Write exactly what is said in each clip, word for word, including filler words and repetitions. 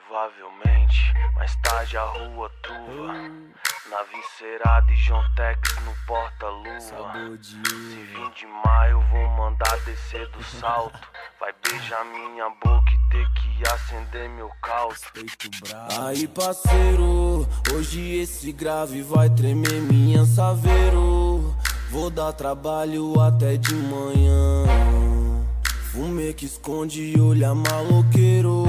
Provavelmente, mais tarde a rua truva. Na Vincerada e João Tex no porta-luva. Se vim de maio vou mandar descer do salto. Vai beijar minha boca e ter que acender meu calço. Aí parceiro, hoje esse grave vai tremer minha saveiro. Vou dar trabalho até de manhã. Fumê que esconde e olha maloqueiro.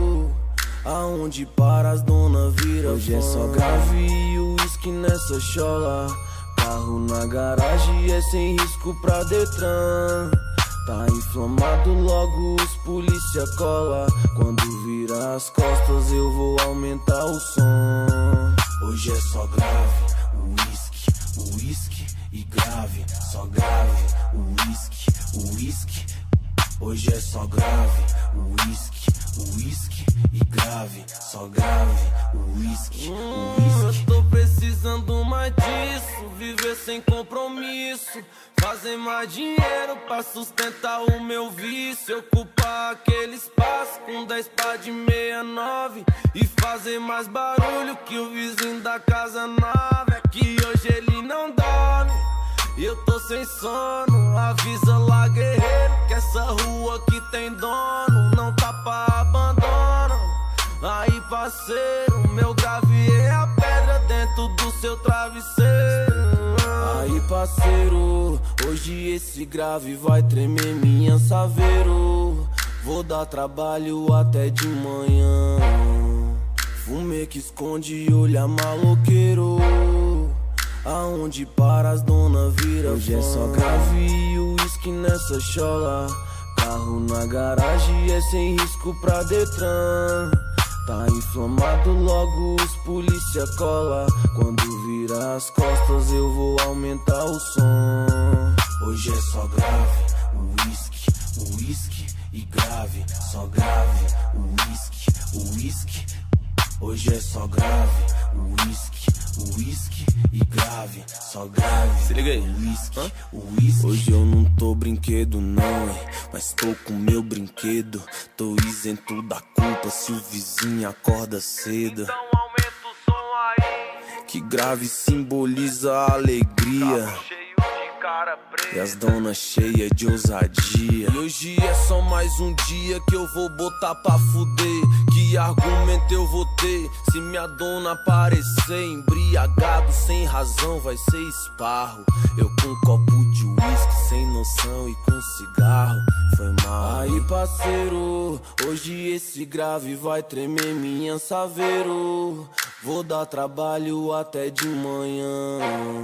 Aonde para as dona vira hoje fã. É só grave e uísque nessa chola. Carro na garagem é sem risco pra Detran. Tá inflamado, logo os polícia cola. Quando vira as costas eu vou aumentar o som. Hoje é só grave, uísque, uísque e grave. Só grave, uísque, uísque. Hoje é só grave, uísque, uísque e grave. Só grave, uísque, uísque. Eu tô precisando mais disso, viver sem compromisso. Fazer mais dinheiro pra sustentar o meu vício. Ocupar aquele espaço com dez pá de meia nove. E fazer mais barulho que o vizinho da casa nova. É que hoje ele não dorme e eu tô sem sono. Avisa lá, guerreiro, que essa rua aqui tem dono. Não tá pra abandono. Aí parceiro, meu grave é a pedra dentro do seu travesseiro. Aí parceiro, hoje esse grave vai tremer minha saveiro. Vou dar trabalho até de manhã. Fumê que esconde e olha maloqueiro. Aonde para as dona vira hoje fã. É só grave e uísque nessa chola. Carro na garagem é sem risco pra Detran. Tá inflamado, logo os polícia cola. Quando vira as costas eu vou aumentar o som. Hoje é só grave, uísque, uísque e grave. Só grave, uísque, uísque. Hoje é só grave, uísque, uísque e grave. Só grave, se liga aí, uísque, uísque. Hoje eu não tô brinquedo não, hein, mas tô com meu brinquedo. Tô isento da culpa se o vizinho acorda cedo. Então aumenta o som aí. Que grave simboliza a alegria. Carro cheio de cara preta. E as donas cheias de ousadia. E hoje é só mais um dia que eu vou botar pra fuder. Que argumento eu vou ter se minha dona aparecer embriagado sem razão? Vai ser esparro. Eu com um copo de uísque sem noção e com cigarro. Foi mal. Aí parceiro, hoje esse grave vai tremer minha saveiro. Vou dar trabalho até de manhã.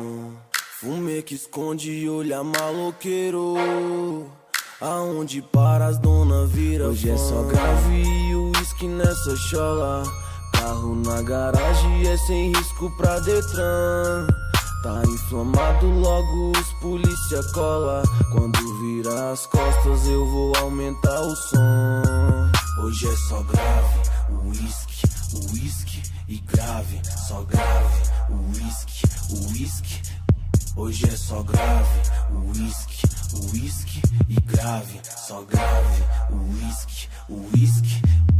Fumê que esconde e olha maloqueiro. Aonde para as dona vira hoje fã. É só grave e uísque nessa chola. Carro na garagem é sem risco pra Detran. Tá inflamado, logo os polícia cola. Quando vira as costas eu vou aumentar o som. Hoje é só grave, uísque, uísque e grave. Só grave, uísque, uísque. Hoje é só grave, uísque, uísque e grave. Só grave, uísque, uísque.